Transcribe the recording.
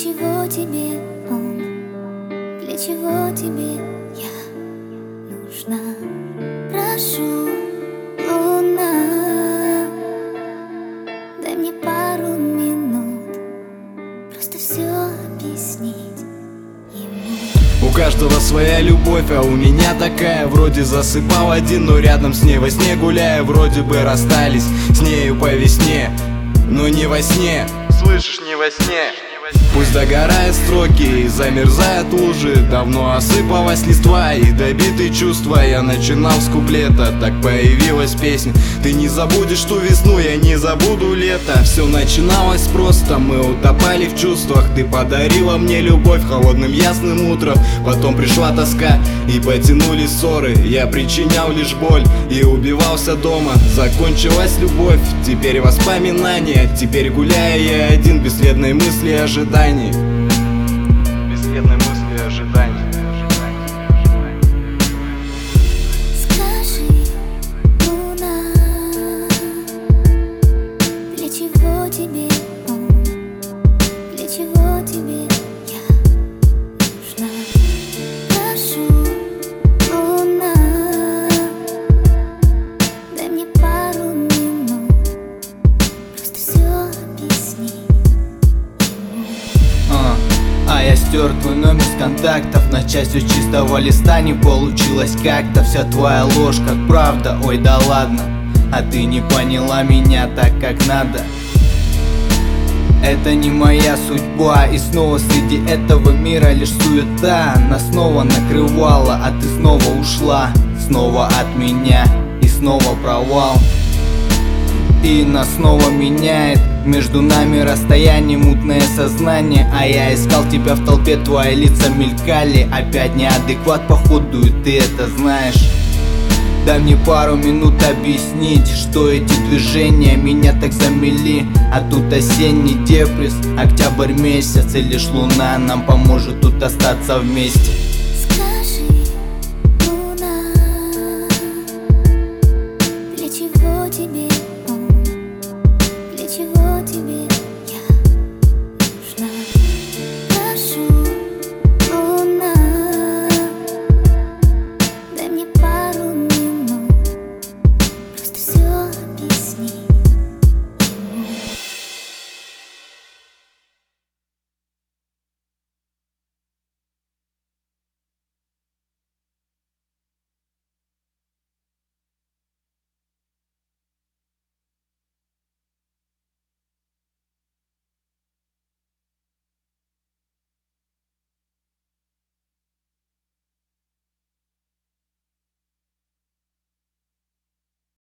чего тебе он? Для чего тебе я нужна? Прошу, луна, дай мне пару минут просто все объяснить ему. У каждого своя любовь, а у меня такая. Вроде засыпал один, но рядом с ней во сне гуляя. Вроде бы расстались с нею по весне, но не во сне. Слышишь, не во сне. Пусть догорают строки и замерзают лужи. Давно осыпалась листва и добиты чувства. Я начинал с куплета, так появилась песня. Ты не забудешь ту весну, я не забуду лето. Все начиналось просто, мы утопали в чувствах. Ты подарила мне любовь холодным ясным утром. Потом пришла тоска и потянули ссоры. Я причинял лишь боль и убивался дома. Закончилась любовь, теперь воспоминания. Теперь гуляю я один, без следной мысли и ожиданий. Бесследной мысли и ожиданий. Скажи, луна, для чего тебе он? Для чего тебе я нужна? Прошу, луна, дай мне пару минут просто все объяснить. А я стер твой номер с контактов. Начать все чистого листа не получилось как-то. Вся твоя ложь как правда, ой да ладно. А ты не поняла меня так как надо. Это не моя судьба. И снова среди этого мира лишь суета. Нас снова накрывала, а ты снова ушла. Снова от меня и снова провал. И нас снова меняет. Между нами расстояние, мутное сознание. А я искал тебя в толпе, твои лица мелькали. Опять неадекват походу, и ты это знаешь. Дай мне пару минут объяснить, что эти движения меня так замели. А тут осенний депресс, октябрь месяц. И лишь луна нам поможет тут остаться вместе. Скажи, луна, для чего тебе